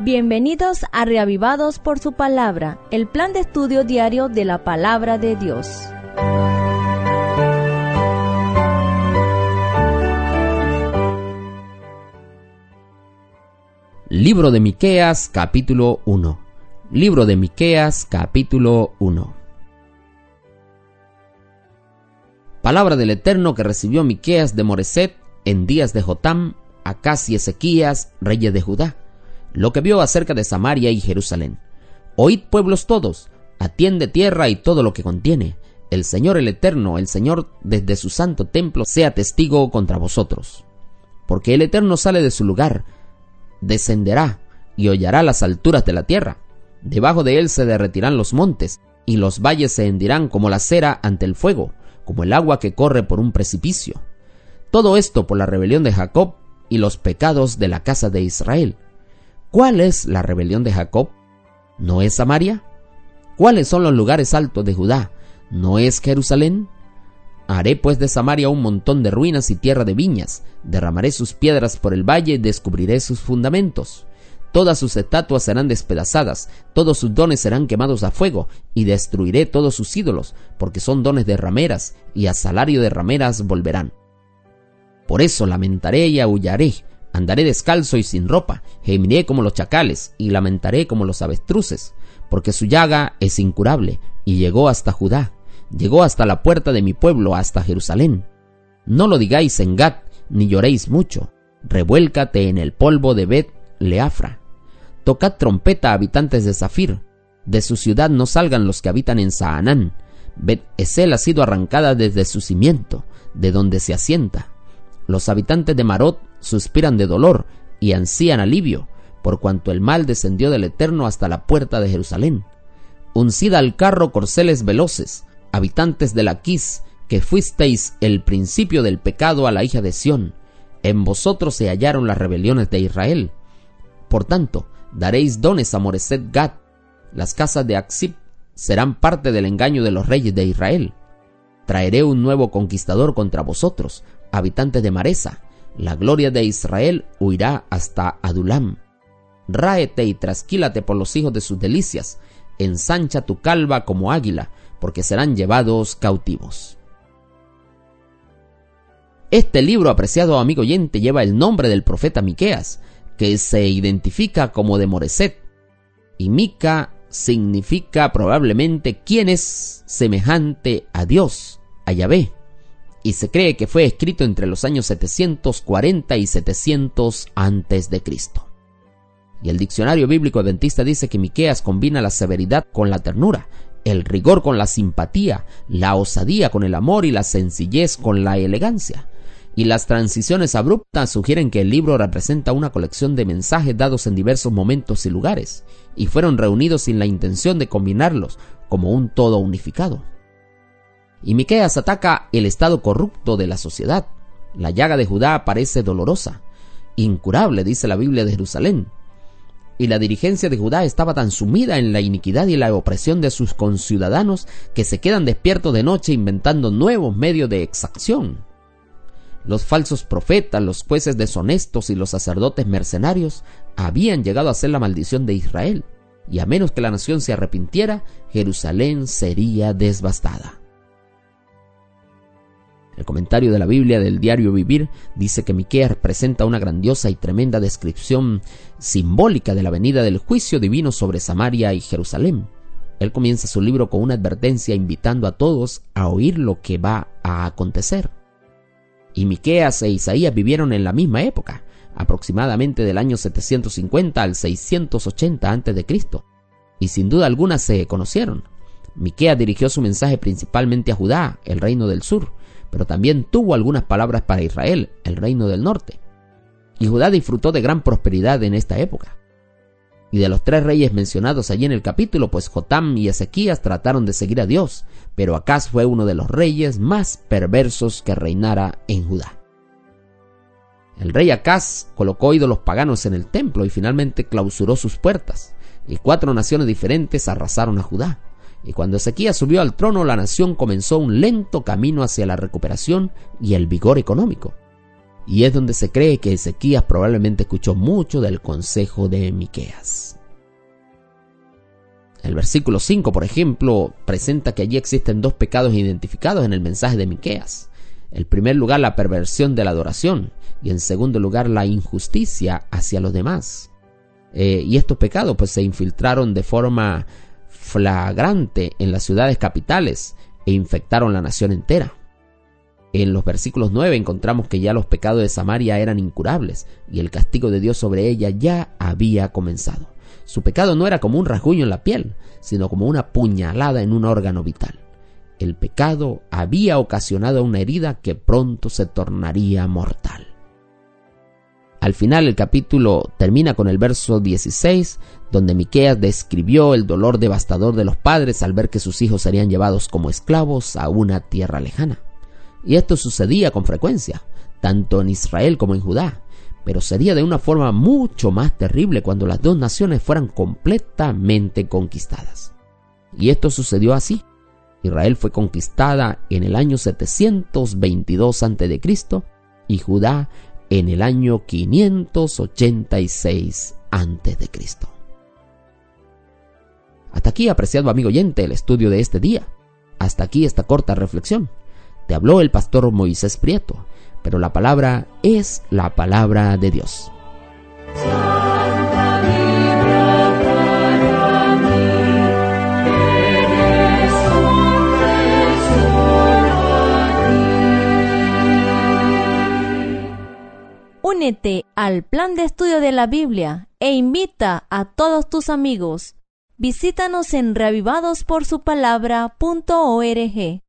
Bienvenidos a Reavivados por su Palabra, el plan de estudio diario de la Palabra de Dios. Libro de Miqueas, capítulo 1. Libro de Miqueas, capítulo 1. Palabra del Eterno que recibió Miqueas de Moreset en días de Jotam, Acaz y Ezequías, reyes de Judá, lo que vio acerca de Samaria y Jerusalén. Oíd, pueblos todos, atiende tierra y todo lo que contiene. El Señor el Eterno, el Señor desde su santo templo, sea testigo contra vosotros. Porque el Eterno sale de su lugar, descenderá y hollará las alturas de la tierra. Debajo de él se derretirán los montes, y los valles se hendirán como la cera ante el fuego, como el agua que corre por un precipicio. Todo esto por la rebelión de Jacob y los pecados de la casa de Israel. ¿Cuál es la rebelión de Jacob? ¿No es Samaria? ¿Cuáles son los lugares altos de Judá? ¿No es Jerusalén? Haré pues de Samaria un montón de ruinas y tierra de viñas, derramaré sus piedras por el valle y descubriré sus fundamentos. Todas sus estatuas serán despedazadas, todos sus dones serán quemados a fuego, y destruiré todos sus ídolos, porque son dones de rameras, y a salario de rameras volverán. Por eso lamentaré y aullaré, andaré descalzo y sin ropa, gemiré como los chacales, y lamentaré como los avestruces, porque su llaga es incurable, y llegó hasta Judá, llegó hasta la puerta de mi pueblo, hasta Jerusalén. No lo digáis en Gat, ni lloréis mucho, revuélcate en el polvo de Bet-Leafra. Tocad trompeta, habitantes de Zafir, de su ciudad no salgan los que habitan en Saanán. Bet-Esel ha sido arrancada desde su cimiento, de donde se asienta. Los habitantes de Marot suspiran de dolor y ansían alivio, por cuanto el mal descendió del Eterno hasta la puerta de Jerusalén. Uncid al carro corceles veloces, habitantes de Laquis, que fuisteis el principio del pecado a la hija de Sión. En vosotros se hallaron las rebeliones de Israel. Por tanto, daréis dones a Moreset Gat. Las casas de Aksib serán parte del engaño de los reyes de Israel. Traeré un nuevo conquistador contra vosotros, habitantes de Maresa. La gloria de Israel huirá hasta Adulam. Ráete y trasquílate por los hijos de sus delicias. Ensancha tu calva como águila, porque serán llevados cautivos. Este libro, apreciado amigo oyente, lleva el nombre del profeta Miqueas, que se identifica como de Moreset, y Mica significa probablemente quien es semejante a Dios, a Yahvé, y se cree que fue escrito entre los años 740 y 700 antes de Cristo. Y el diccionario bíblico adventista dice que Miqueas combina la severidad con la ternura, el rigor con la simpatía, la osadía con el amor y la sencillez con la elegancia. Y las transiciones abruptas sugieren que el libro representa una colección de mensajes dados en diversos momentos y lugares, y fueron reunidos sin la intención de combinarlos como un todo unificado. Y Miqueas ataca el estado corrupto de la sociedad. La llaga de Judá parece dolorosa, incurable, dice la Biblia de Jerusalén. Y la dirigencia de Judá estaba tan sumida en la iniquidad y la opresión de sus conciudadanos que se quedan despiertos de noche inventando nuevos medios de exacción. Los falsos profetas, los jueces deshonestos y los sacerdotes mercenarios habían llegado a ser la maldición de Israel, y a menos que la nación se arrepintiera, Jerusalén sería devastada. El comentario de la Biblia del Diario Vivir dice que Miqueas presenta una grandiosa y tremenda descripción simbólica de la venida del juicio divino sobre Samaria y Jerusalén. Él comienza su libro con una advertencia invitando a todos a oír lo que va a acontecer. Y Miqueas e Isaías vivieron en la misma época, aproximadamente del año 750 al 680 a.C., y sin duda alguna se conocieron. Miqueas dirigió su mensaje principalmente a Judá, el reino del sur, pero también tuvo algunas palabras para Israel, el reino del norte. Y Judá disfrutó de gran prosperidad en esta época. Y de los tres reyes mencionados allí en el capítulo, pues Jotam y Ezequías trataron de seguir a Dios, pero Acaz fue uno de los reyes más perversos que reinara en Judá. El rey Acaz colocó ídolos paganos en el templo y finalmente clausuró sus puertas, y 4 naciones diferentes arrasaron a Judá. Y cuando Ezequías subió al trono, la nación comenzó un lento camino hacia la recuperación y el vigor económico. y es donde se cree que Ezequías probablemente escuchó mucho del consejo de Miqueas. El versículo 5, por ejemplo, presenta que allí existen dos pecados identificados en el mensaje de Miqueas. En primer lugar, la perversión de la adoración, y en segundo lugar, la injusticia hacia los demás. Y estos pecados pues se infiltraron de forma flagrante en las ciudades capitales e infectaron la nación entera. En los versículos 9 encontramos que ya los pecados de Samaria eran incurables y el castigo de Dios sobre ella ya había comenzado. Su pecado no era como un rasguño en la piel, sino como una puñalada en un órgano vital. El pecado había ocasionado una herida que pronto se tornaría mortal. Al final el capítulo termina con el verso 16, donde Miqueas describió el dolor devastador de los padres al ver que sus hijos serían llevados como esclavos a una tierra lejana. Y esto sucedía con frecuencia, tanto en Israel como en Judá, pero sería de una forma mucho más terrible cuando las dos naciones fueran completamente conquistadas. Y esto sucedió así. Israel fue conquistada en el año 722 a.C. y Judá en el año 586 a.C. Hasta aquí, apreciado amigo oyente, el estudio de este día. Hasta aquí esta corta reflexión. Te habló el pastor Moisés Prieto, pero la palabra es la palabra de Dios. Únete al plan de estudio de la Biblia e invita a todos tus amigos. Visítanos en reavivadosporsupalabra.org.